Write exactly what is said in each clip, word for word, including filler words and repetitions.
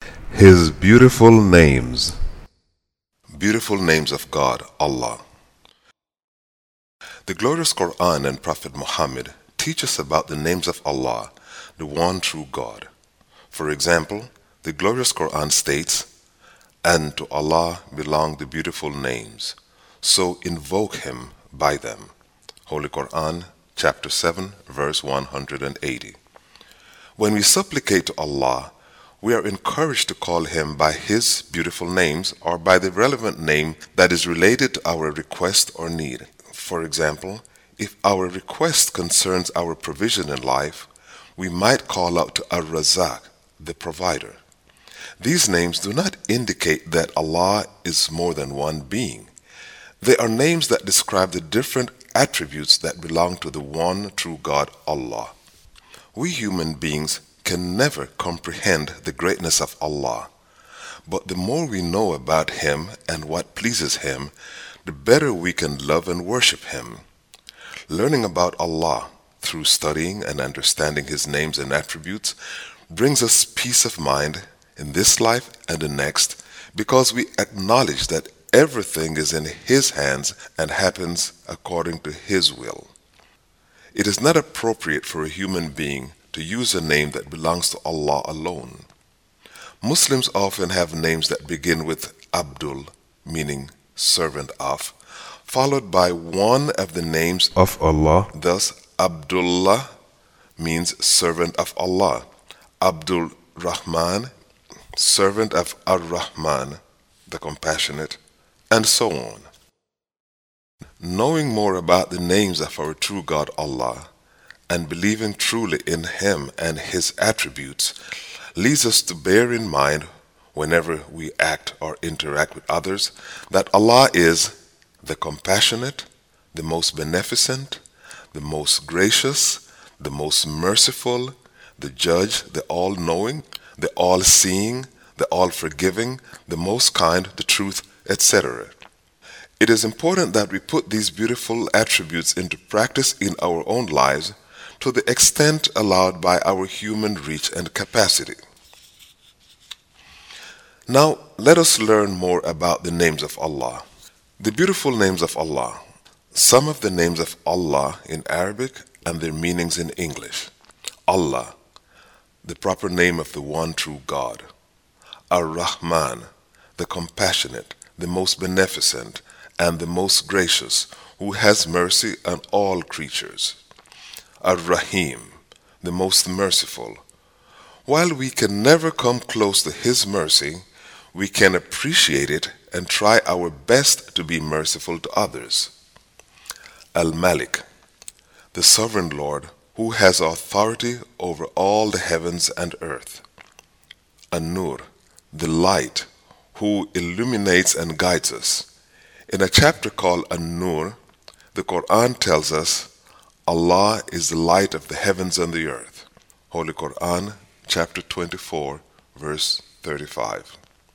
His beautiful names. Beautiful names of God, Allah. The glorious Quran and Prophet Muhammad teach us about the names of Allah, the one true God. For example, the glorious Quran states, "And to Allah belong the beautiful names, so invoke Him by them." Holy Quran, chapter seven, verse one hundred eighty. When we supplicate to Allah, we are encouraged to call Him by His beautiful names or by the relevant name that is related to our request or need. For example, if our request concerns our provision in life, we might call out to Ar-Razak, the provider. These names do not indicate that Allah is more than one being. They are names that describe the different attributes that belong to the one true God, Allah. We human beings can never comprehend the greatness of Allah, but the more we know about Him and what pleases Him, the better we can love and worship Him. Learning about Allah through studying and understanding His names and attributes brings us peace of mind in this life and the next, because we acknowledge that everything is in His hands and happens according to His will. It is not appropriate for a human being to use a name that belongs to Allah alone. Muslims often have names that begin with Abdul, meaning servant of, followed by one of the names of Allah. Thus, Abdullah means servant of Allah, Abdul Rahman, servant of Ar-Rahman, the compassionate, and so on. Knowing more about the names of our true God Allah and believing truly in Him and His attributes leads us to bear in mind whenever we act or interact with others that Allah is the compassionate, the most beneficent, the most gracious, the most merciful, the judge, the all-knowing, the all-seeing, the all-forgiving, the most kind, the truth, et cetera. It is important that we put these beautiful attributes into practice in our own lives to the extent allowed by our human reach and capacity. Now, let us learn more about the names of Allah. The beautiful names of Allah. Some of the names of Allah in Arabic and their meanings in English. Allah, the proper name of the one true God. Ar-Rahman, the compassionate, the most beneficent, and the most gracious, who has mercy on all creatures. Ar-Rahim, the most merciful. While we can never come close to His mercy, we can appreciate it and try our best to be merciful to others. Al-Malik, the sovereign Lord, who has authority over all the heavens and earth. An-Nur, the light, who illuminates and guides us. In a chapter called An-Nur, the Quran tells us Allah is the light of the heavens and the earth. Holy Quran, chapter twenty-four, verse thirty-five.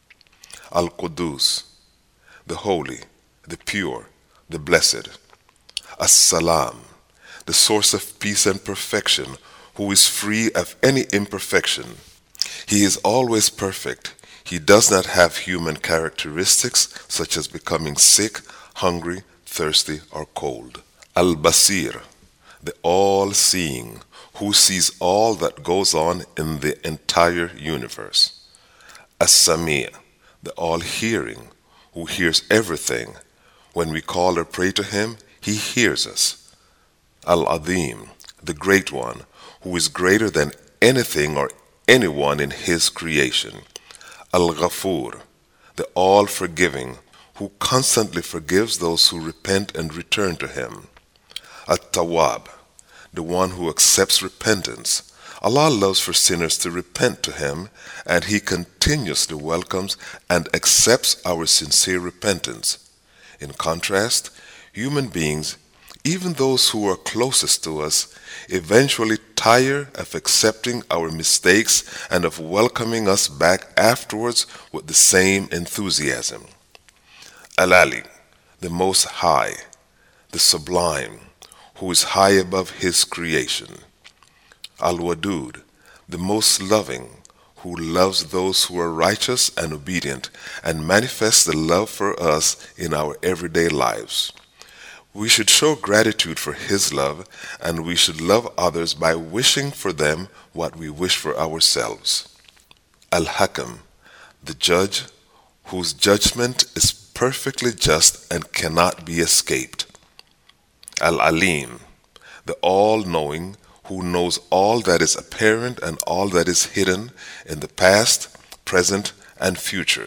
Al-Qudus, the holy, the pure, the blessed. As-Salam, the source of peace and perfection, who is free of any imperfection. He is always perfect. He does not have human characteristics such as becoming sick, hungry, thirsty, or cold. Al-Basir, the all-seeing, who sees all that goes on in the entire universe. As-Sami', the all-hearing, who hears everything. When we call or pray to Him, He hears us. Al-Azim, the Great One, who is greater than anything or anyone in His creation. Al-Ghafur, the all-forgiving, who constantly forgives those who repent and return to Him. At-Tawwab, the one who accepts repentance. Allah loves for sinners to repent to Him, and He continuously welcomes and accepts our sincere repentance. In contrast, human beings, even those who are closest to us, eventually tire of accepting our mistakes and of welcoming us back afterwards with the same enthusiasm. Al-Ali, the Most High, the Sublime, who is high above His creation. Al-Wadud, the Most Loving, who loves those who are righteous and obedient and manifests the love for us in our everyday lives. We should show gratitude for His love, and we should love others by wishing for them what we wish for ourselves. Al-Hakam, the judge, whose judgment is perfectly just and cannot be escaped. Al-Alim, the all-knowing, who knows all that is apparent and all that is hidden in the past, present, and future.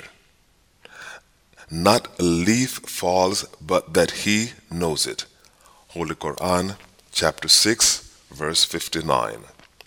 Not a leaf falls but that He knows it. Holy Quran, chapter six, verse fifty-nine.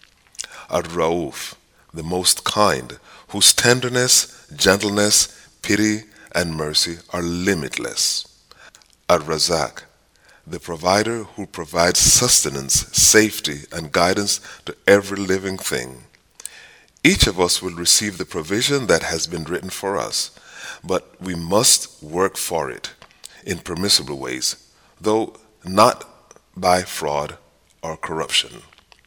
Ar-Rauf, the most kind, whose tenderness, gentleness, pity, and mercy are limitless. Ar-Razak, the provider who provides sustenance, safety, and guidance to every living thing. Each of us will receive the provision that has been written for us, but we must work for it in permissible ways, though not by fraud or corruption.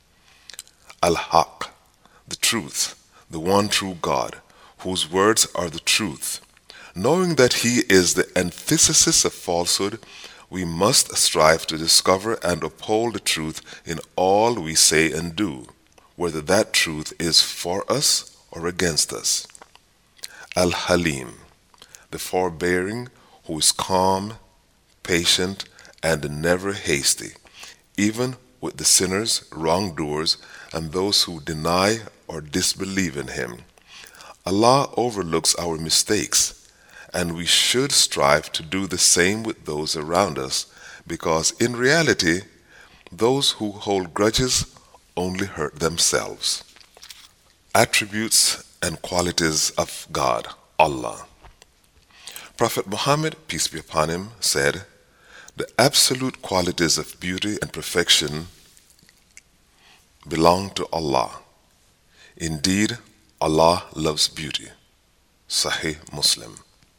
Al-Haq, the truth, the one true God, whose words are the truth. Knowing that He is the antithesis of falsehood, we must strive to discover and uphold the truth in all we say and do, whether that truth is for us or against us. Al-Halim, the forbearing, who is calm, patient, and never hasty, even with the sinners, wrongdoers, and those who deny or disbelieve in Him. Allah overlooks our mistakes, and we should strive to do the same with those around us, because in reality, those who hold grudges only hurt themselves. Attributes and qualities of God, Allah. Prophet Muhammad, peace be upon him, said, "The absolute qualities of beauty and perfection belong to Allah. Indeed, Allah loves beauty." Sahih Muslim.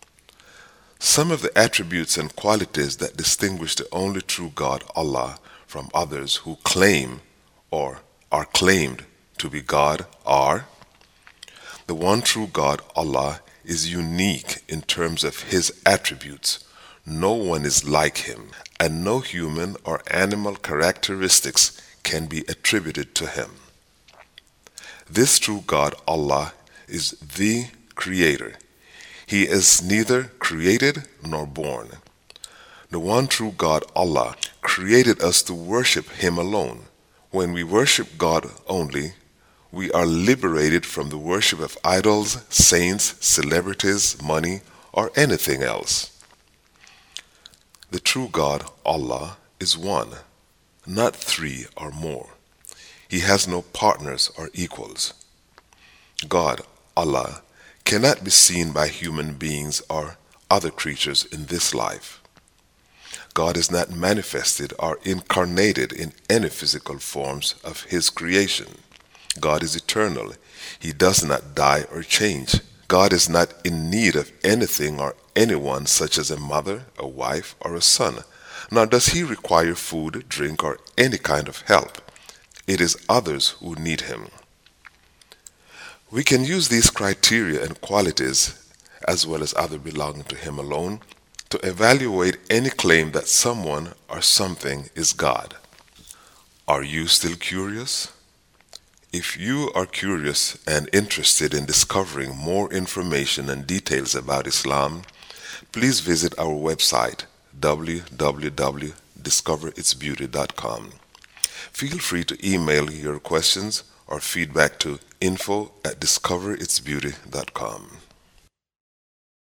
Some of the attributes and qualities that distinguish the only true God, Allah, from others who claim or are claimed to be God are: the one true God, Allah, is unique in terms of His attributes. No one is like Him, and no human or animal characteristics can be attributed to Him. This true God, Allah, is the Creator. He is neither created nor born. The one true God, Allah, created us to worship Him alone. When we worship God only, we are liberated from the worship of idols, saints, celebrities, money, or anything else. The true God, Allah, is one, not three or more. He has no partners or equals. God, Allah, cannot be seen by human beings or other creatures in this life. God is not manifested or incarnated in any physical forms of His creation. God is eternal. He does not die or change. God is not in need of anything or anyone, such as a mother, a wife, or a son, nor does He require food, drink, or any kind of help. It is others who need Him. We can use these criteria and qualities, as well as other belonging to Him alone, to evaluate any claim that someone or something is God. Are you still curious? If you are curious and interested in discovering more information and details about Islam, please visit our website, w w w dot discover its beauty dot com. Feel free to email your questions or feedback to info at discover its beauty dot com.